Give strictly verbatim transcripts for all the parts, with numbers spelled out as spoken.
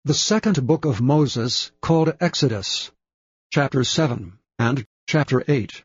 The second book of Moses, called Exodus, chapter seven and chapter eight.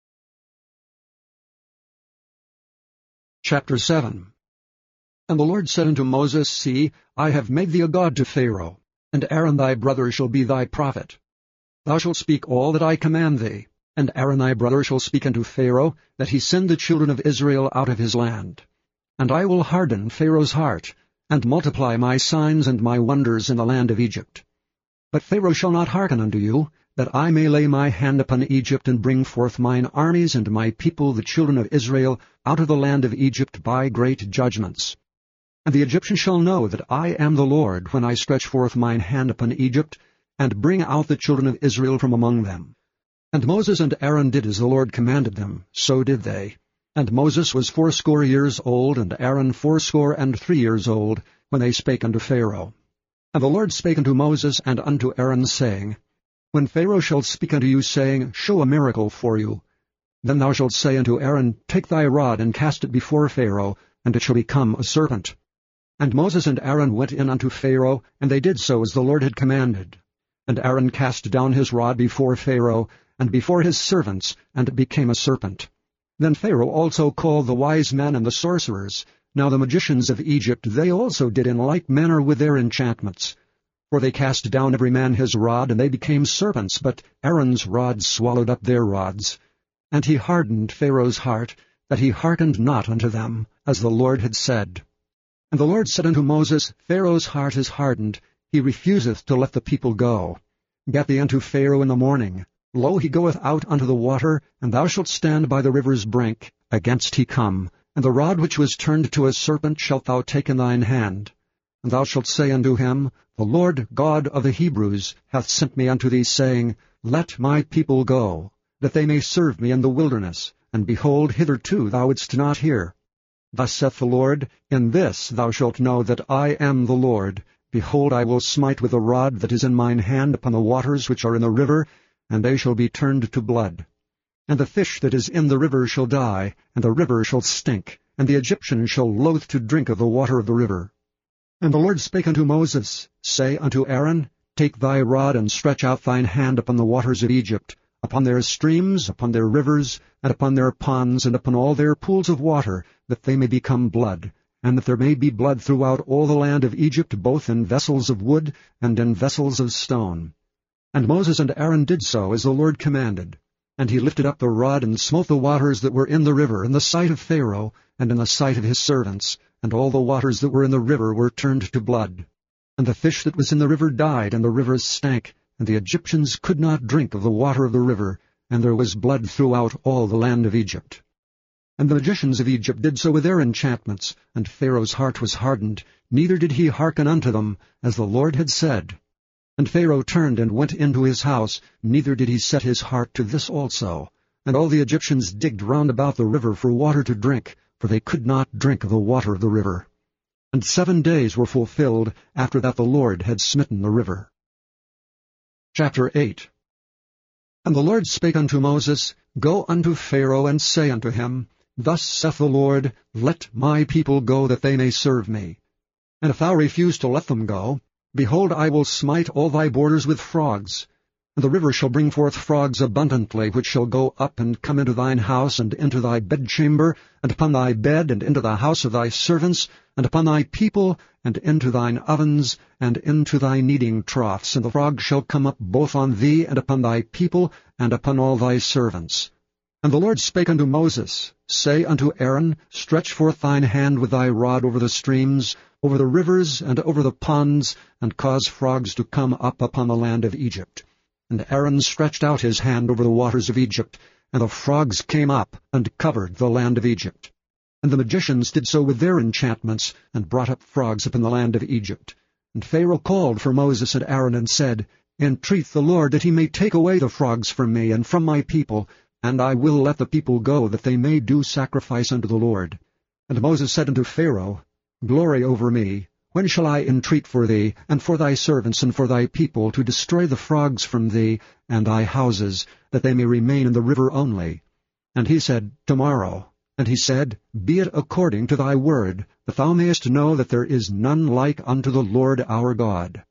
Chapter seven. And the Lord said unto Moses, See, I have made thee a god to Pharaoh, and Aaron thy brother shall be thy prophet. Thou shalt speak all that I command thee, and Aaron thy brother shall speak unto Pharaoh, that he send the children of Israel out of his land. And I will harden Pharaoh's heart, and multiply my signs and my wonders in the land of Egypt. But Pharaoh shall not hearken unto you, that I may lay my hand upon Egypt, and bring forth mine armies and my people the children of Israel out of the land of Egypt by great judgments. And the Egyptians shall know that I am the Lord, when I stretch forth mine hand upon Egypt, and bring out the children of Israel from among them. And Moses and Aaron did as the Lord commanded them, so did they. And Moses was fourscore years old, and Aaron fourscore and three years old, when they spake unto Pharaoh. And the Lord spake unto Moses and unto Aaron, saying, When Pharaoh shall speak unto you, saying, Show a miracle for you, then thou shalt say unto Aaron, Take thy rod, and cast it before Pharaoh, and it shall become a serpent. And Moses and Aaron went in unto Pharaoh, and they did so as the Lord had commanded. And Aaron cast down his rod before Pharaoh, and before his servants, and it became a serpent. Then Pharaoh also called the wise men and the sorcerers. Now the magicians of Egypt, they also did in like manner with their enchantments. For they cast down every man his rod, and they became serpents, but Aaron's rod swallowed up their rods. And he hardened Pharaoh's heart, that he hearkened not unto them, as the Lord had said. And the Lord said unto Moses, Pharaoh's heart is hardened, he refuseth to let the people go. Get thee unto Pharaoh in the morning. Lo, he goeth out unto the water, and thou shalt stand by the river's brink, against he come. And the rod which was turned to a serpent shalt thou take in thine hand. And thou shalt say unto him, The Lord God of the Hebrews hath sent me unto thee, saying, Let my people go, that they may serve me in the wilderness. And behold, hitherto thou wouldst not hear. Thus saith the Lord, In this thou shalt know that I am the Lord. Behold, I will smite with the rod that is in mine hand upon the waters which are in the river, and they shall be turned to blood. And the fish that is in the river shall die, and the river shall stink, and the Egyptians shall loathe to drink of the water of the river. And the Lord spake unto Moses, Say unto Aaron, Take thy rod, and stretch out thine hand upon the waters of Egypt, upon their streams, upon their rivers, and upon their ponds, and upon all their pools of water, that they may become blood, and that there may be blood throughout all the land of Egypt, both in vessels of wood and in vessels of stone. And Moses and Aaron did so as the Lord commanded. And he lifted up the rod, and smote the waters that were in the river, in the sight of Pharaoh, and in the sight of his servants, and all the waters that were in the river were turned to blood. And the fish that was in the river died, and the rivers stank, and the Egyptians could not drink of the water of the river, and there was blood throughout all the land of Egypt. And the magicians of Egypt did so with their enchantments, and Pharaoh's heart was hardened, neither did he hearken unto them, as the Lord had said. And Pharaoh turned and went into his house, neither did he set his heart to this also. And all the Egyptians digged round about the river for water to drink, for they could not drink of the water of the river. And seven days were fulfilled after that the Lord had smitten the river. Chapter eight. And the Lord spake unto Moses, Go unto Pharaoh, and say unto him, Thus saith the Lord, Let my people go, that they may serve me. And if thou refuse to let them go, behold, I will smite all thy borders with frogs. And the river shall bring forth frogs abundantly, which shall go up and come into thine house, and into thy bedchamber, and upon thy bed, and into the house of thy servants, and upon thy people, and into thine ovens, and into thy kneading troughs. And the frogs shall come up both on thee, and upon thy people, and upon all thy servants. And the Lord spake unto Moses, Say unto Aaron, Stretch forth thine hand with thy rod over the streams, over the rivers, and over the ponds, and cause frogs to come up upon the land of Egypt. And Aaron stretched out his hand over the waters of Egypt, and the frogs came up, and covered the land of Egypt. And the magicians did so with their enchantments, and brought up frogs upon the land of Egypt. And Pharaoh called for Moses and Aaron, and said, Entreat the Lord that he may take away the frogs from me, and from my people, and I will let the people go, that they may do sacrifice unto the Lord. And Moses said unto Pharaoh, Glory over me, when shall I entreat for thee, and for thy servants, and for thy people, to destroy the frogs from thee, and thy houses, that they may remain in the river only? And he said, Tomorrow. And he said, Be it according to thy word, that thou mayest know that there is none like unto the Lord our God.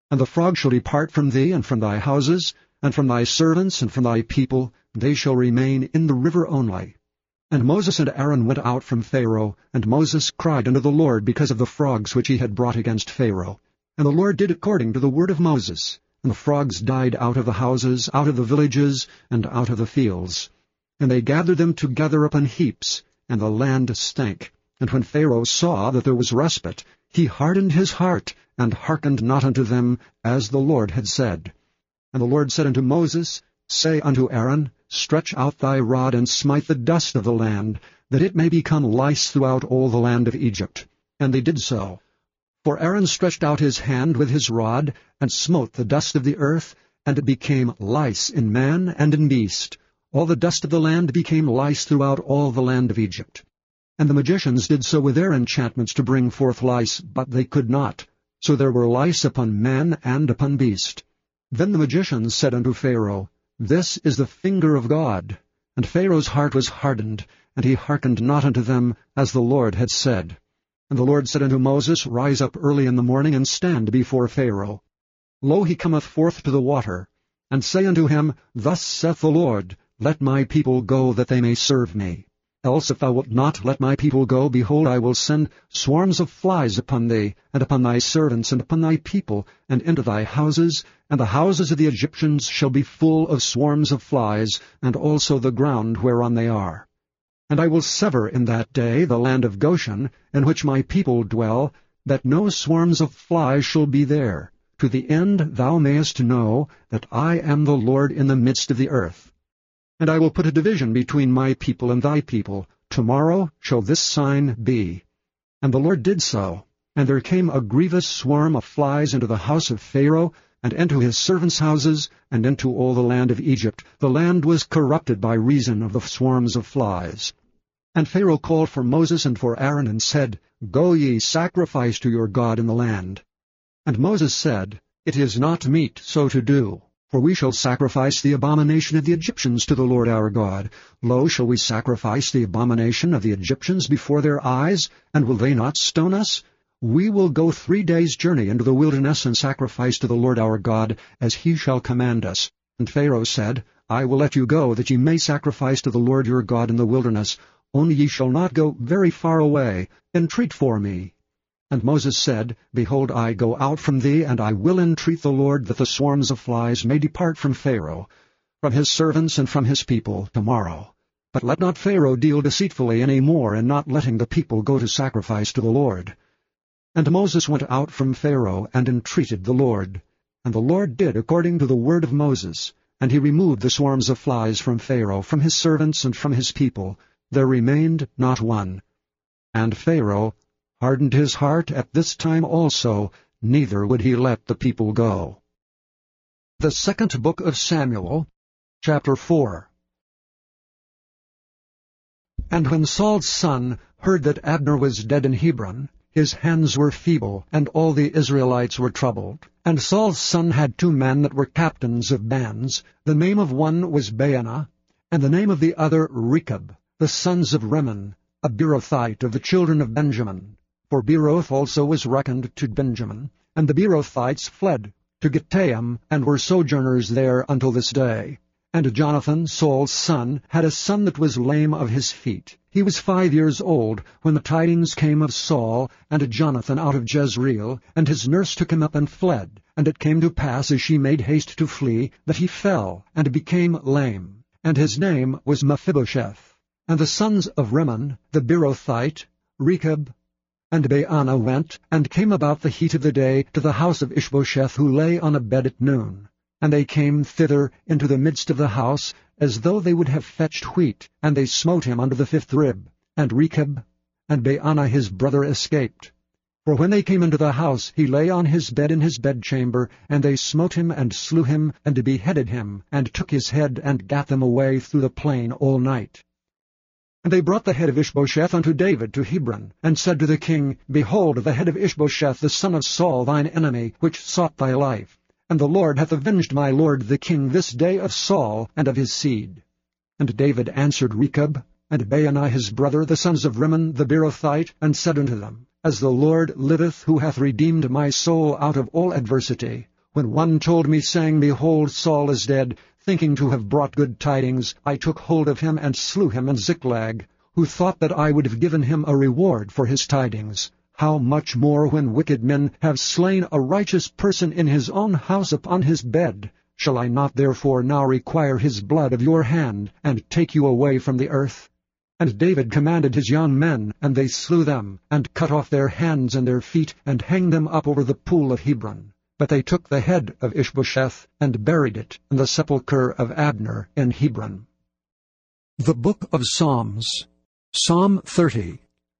And the frog shall depart from thee, and from thy houses, and from thy servants, and from thy people, they shall remain in the river only. And Moses and Aaron went out from Pharaoh, and Moses cried unto the Lord because of the frogs which he had brought against Pharaoh. And the Lord did according to the word of Moses. And the frogs died out of the houses, out of the villages, and out of the fields. And they gathered them together upon heaps, and the land stank. And when Pharaoh saw that there was respite, he hardened his heart, and hearkened not unto them, as the Lord had said. And the Lord said unto Moses, Say unto Aaron, Stretch out thy rod, and smite the dust of the land, that it may become lice throughout all the land of Egypt. And they did so. For Aaron stretched out his hand with his rod, and smote the dust of the earth, and it became lice in man and in beast. All the dust of the land became lice throughout all the land of Egypt. And the magicians did so with their enchantments to bring forth lice, but they could not. So there were lice upon man and upon beast. Then the magicians said unto Pharaoh, This is the finger of God. And Pharaoh's heart was hardened, and he hearkened not unto them, as the Lord had said. And the Lord said unto Moses, Rise up early in the morning, and stand before Pharaoh. Lo, he cometh forth to the water. And say unto him, Thus saith the Lord, Let my people go, that they may serve me. Else if thou wilt not let my people go, behold, I will send swarms of flies upon thee, and upon thy servants, and upon thy people, and into thy houses, and the houses of the Egyptians shall be full of swarms of flies, and also the ground whereon they are. And I will sever in that day the land of Goshen, in which my people dwell, that no swarms of flies shall be there, to the end thou mayest know that I am the Lord in the midst of the earth. And I will put a division between my people and thy people. Tomorrow shall this sign be. And the Lord did so. And there came a grievous swarm of flies into the house of Pharaoh, and into his servants' houses, and into all the land of Egypt. The land was corrupted by reason of the swarms of flies. And Pharaoh called for Moses and for Aaron, and said, Go ye, sacrifice to your God in the land. And Moses said, It is not meet so to do. For we shall sacrifice the abomination of the Egyptians to the Lord our God. Lo, shall we sacrifice the abomination of the Egyptians before their eyes, and will they not stone us? We will go three days' journey into the wilderness, and sacrifice to the Lord our God, as he shall command us. And Pharaoh said, I will let you go, that ye may sacrifice to the Lord your God in the wilderness. Only ye shall not go very far away. Entreat for me. And Moses said, Behold, I go out from thee, and I will entreat the Lord that the swarms of flies may depart from Pharaoh, from his servants and from his people, tomorrow. But let not Pharaoh deal deceitfully any more in not letting the people go to sacrifice to the Lord. And Moses went out from Pharaoh, and entreated the Lord. And the Lord did according to the word of Moses, and he removed the swarms of flies from Pharaoh, from his servants and from his people. There remained not one. And Pharaoh hardened his heart at this time also, neither would he let the people go. The Second Book of Samuel, chapter four. And when Saul's son heard that Abner was dead in Hebron, his hands were feeble, and all the Israelites were troubled. And Saul's son had two men that were captains of bands. The name of one was Baanah, and the name of the other Rechab, the sons of Rimmon, a Beerothite of the children of Benjamin. For Beeroth also was reckoned to Benjamin. And the Beerothites fled to Gittaim, and were sojourners there until this day. And Jonathan, Saul's son, had a son that was lame of his feet. He was five years old when the tidings came of Saul and Jonathan out of Jezreel, and his nurse took him up and fled. And it came to pass, as she made haste to flee, that he fell, and became lame. And his name was Mephibosheth. And the sons of Rimmon, the Beerothite, Rechab, and Baanah went, and came about the heat of the day to the house of Ishbosheth, who lay on a bed at noon. And they came thither into the midst of the house, as though they would have fetched wheat, and they smote him under the fifth rib. And Rechab and Baanah his brother escaped. For when they came into the house, he lay on his bed in his bedchamber, and they smote him, and slew him, and beheaded him, and took his head, and gat them away through the plain all night. And they brought the head of Ishbosheth unto David to Hebron, and said to the king, Behold, the head of Ishbosheth, the son of Saul, thine enemy, which sought thy life. And the Lord hath avenged my lord the king this day of Saul and of his seed. And David answered Rechab and Baanah his brother, the sons of Rimmon the Beerothite, and said unto them, As the Lord liveth, who hath redeemed my soul out of all adversity, When one told me, saying, Behold, Saul is dead, thinking to have brought good tidings, I took hold of him and slew him in Ziklag, who thought that I would have given him a reward for his tidings. How much more when wicked men have slain a righteous person in his own house upon his bed? Shall I not therefore now require his blood of your hand, and take you away from the earth? And David commanded his young men, and they slew them, and cut off their hands and their feet, and hanged them up over the pool of Hebron. But they took the head of Ishbosheth, and buried it in the sepulchre of Abner in Hebron. The Book of Psalms. Psalm thirty.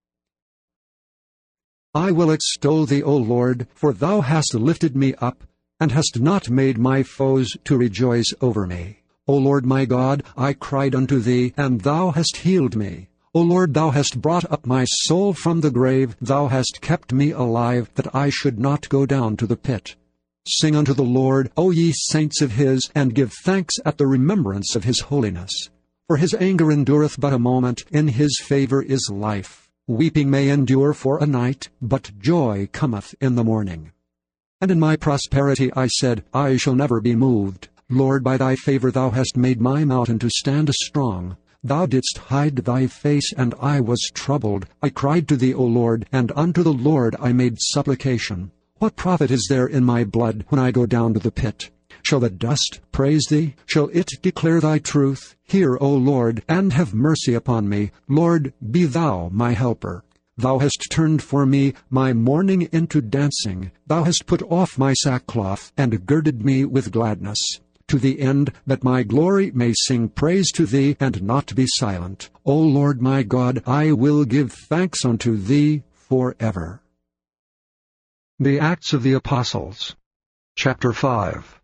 I will extol thee, O Lord, for thou hast lifted me up, and hast not made my foes to rejoice over me. O Lord my God, I cried unto thee, and thou hast healed me. O Lord, thou hast brought up my soul from the grave, thou hast kept me alive, that I should not go down to the pit. Sing unto the Lord, O ye saints of his, and give thanks at the remembrance of his holiness. For his anger endureth but a moment, in his favor is life. Weeping may endure for a night, but joy cometh in the morning. And in my prosperity I said, I shall never be moved. Lord, by thy favor thou hast made my mountain to stand strong. Thou didst hide thy face, and I was troubled. I cried to thee, O Lord, and unto the Lord I made supplication. What profit is there in my blood when I go down to the pit? Shall the dust praise thee? Shall it declare thy truth? Hear, O Lord, and have mercy upon me. Lord, be thou my helper. Thou hast turned for me my mourning into dancing. Thou hast put off my sackcloth, and girded me with gladness, to the end that my glory may sing praise to thee, and not be silent. O Lord my God, I will give thanks unto thee forever. The Acts of the Apostles, Chapter five.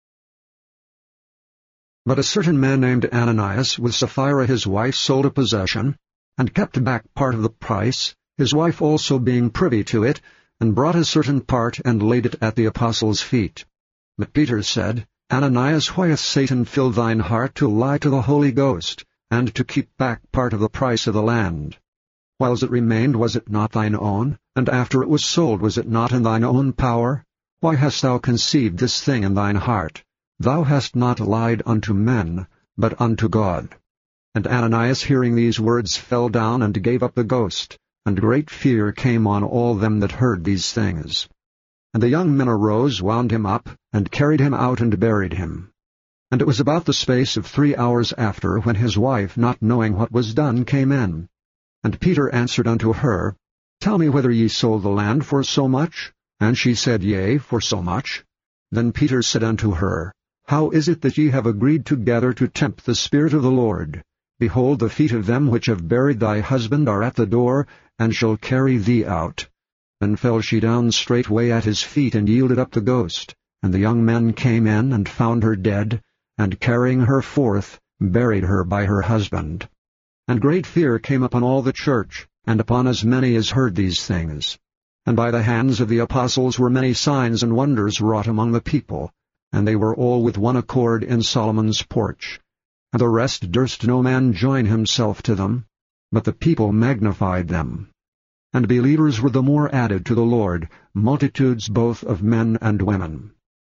But a certain man named Ananias, with Sapphira his wife, sold a possession, and kept back part of the price, his wife also being privy to it, and brought a certain part, and laid it at the apostles' feet. But Peter said, Ananias, why hath Satan filled thine heart to lie to the Holy Ghost, and to keep back part of the price of the land? Whiles it remained, was it not thine own? And after it was sold, was it not in thine own power? Why hast thou conceived this thing in thine heart? Thou hast not lied unto men, but unto God. And Ananias, hearing these words, fell down and gave up the ghost, and great fear came on all them that heard these things. And the young men arose, wound him up, and carried him out and buried him. And it was about the space of three hours after, when his wife, not knowing what was done, came in. And Peter answered unto her, Tell me whether ye sold the land for so much? And she said, Yea, for so much. Then Peter said unto her, How is it that ye have agreed together to tempt the Spirit of the Lord? Behold, the feet of them which have buried thy husband are at the door, and shall carry thee out. Then fell she down straightway at his feet, and yielded up the ghost. And the young men came in, and found her dead, and carrying her forth, buried her by her husband. And great fear came upon all the church, and upon as many as heard these things. And by the hands of the apostles were many signs and wonders wrought among the people, and they were all with one accord in Solomon's porch. And the rest durst no man join himself to them, but the people magnified them. And believers were the more added to the Lord, multitudes both of men and women.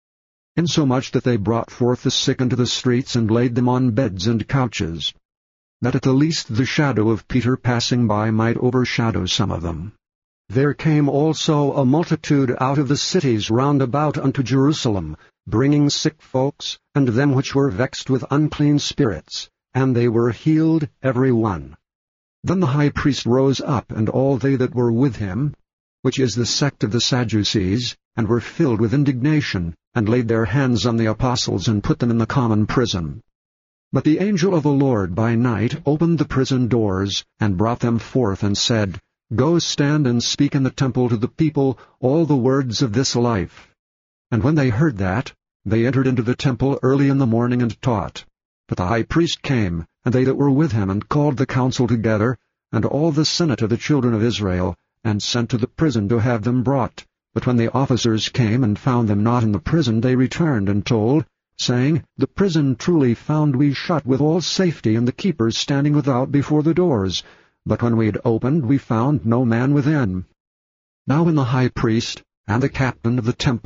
Insomuch that they brought forth the sick into the streets, and laid them on beds and couches, that at the least the shadow of Peter passing by might overshadow some of them. There came also a multitude out of the cities round about unto Jerusalem, bringing sick folks, and them which were vexed with unclean spirits, and they were healed every one. Then the high priest rose up, and all they that were with him, which is the sect of the Sadducees, and were filled with indignation, and laid their hands on the apostles, and put them in the common prison. But the angel of the Lord by night opened the prison doors, and brought them forth, and said, Go stand and speak in the temple to the people all the words of this life. And when they heard that, they entered into the temple early in the morning and taught. But the high priest came, and they that were with him, and called the council together, and all the senate of the children of Israel, and sent to the prison to have them brought. But when the officers came and found them not in the prison, they returned and told, saying, The prison truly found we shut with all safety, and the keepers standing without before the doors. But when we had opened, we found no man within. Now when the high priest, and the captain of the temple,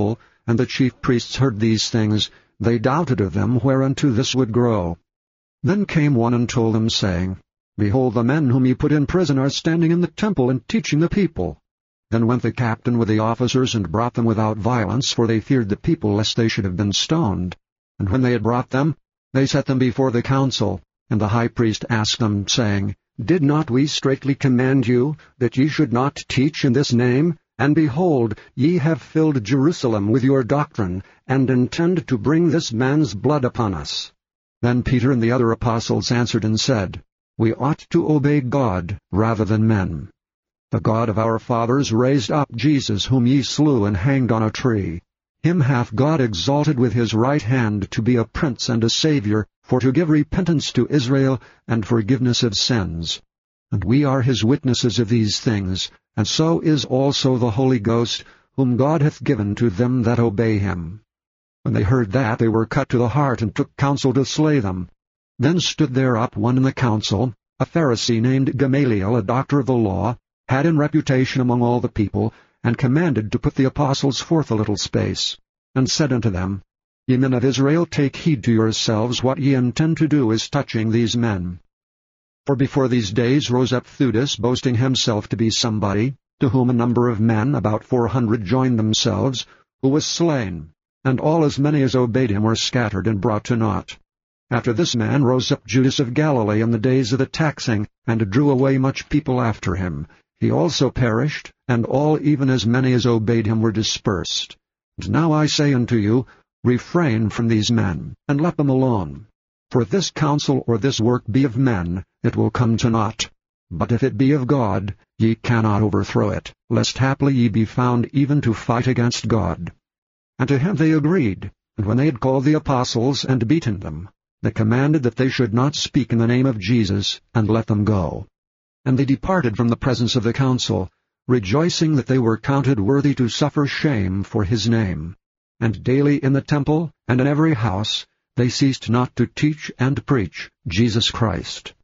and the chief priests heard these things, they doubted of them whereunto this would grow. Then came one and told them, saying, Behold, the men whom ye put in prison are standing in the temple and teaching the people. Then went the captain with the officers and brought them without violence, for they feared the people lest they should have been stoned. And when they had brought them, they set them before the council. And the high priest asked them, saying, Did not we straitly command you, that ye should not teach in this name? And behold, ye have filled Jerusalem with your doctrine, and intend to bring this man's blood upon us. Then Peter and the other apostles answered and said, We ought to obey God rather than men. The God of our fathers raised up Jesus, whom ye slew and hanged on a tree. Him hath God exalted with his right hand to be a prince and a Saviour, for to give repentance to Israel and forgiveness of sins. And we are his witnesses of these things, and so is also the Holy Ghost, whom God hath given to them that obey him. When they heard that, they were cut to the heart, and took counsel to slay them. Then stood there up one in the council, a Pharisee named Gamaliel, a doctor of the law, had in reputation among all the people, and commanded to put the apostles forth a little space, and said unto them, Ye men of Israel, take heed to yourselves what ye intend to do as touching these men. For before these days rose up Theudas, boasting himself to be somebody, to whom a number of men, about four hundred, joined themselves, who was slain, and all as many as obeyed him were scattered and brought to naught. After this man rose up Judas of Galilee in the days of the taxing, and drew away much people after him. He also perished, and all even as many as obeyed him were dispersed. And now I say unto you, refrain from these men, and let them alone. For if this counsel or this work be of men, it will come to naught. But if it be of God, ye cannot overthrow it, lest haply ye be found even to fight against God. And to him they agreed, and when they had called the apostles and beaten them, they commanded that they should not speak in the name of Jesus, and let them go. And they departed from the presence of the council, rejoicing that they were counted worthy to suffer shame for his name. And daily in the temple and in every house they ceased not to teach and preach Jesus Christ.